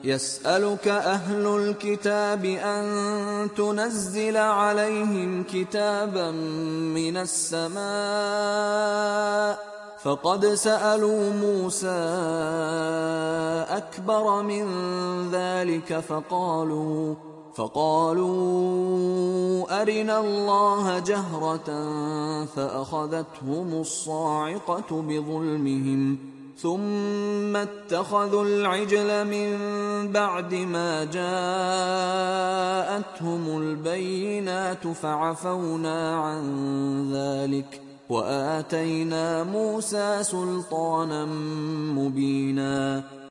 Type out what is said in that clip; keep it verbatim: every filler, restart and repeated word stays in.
يسألك أهل الكتاب أن تنزل عليهم كتابا من السماء فقد سألوا موسى أكبر من ذلك فقالوا فقالوا أرنا الله جهرة فأخذتهم الصاعقة بظلمهم ثم اتخذوا العجل من بعد ما جاءتهم البينات فعفونا عن ذلك وآتينا موسى سلطانا مبينا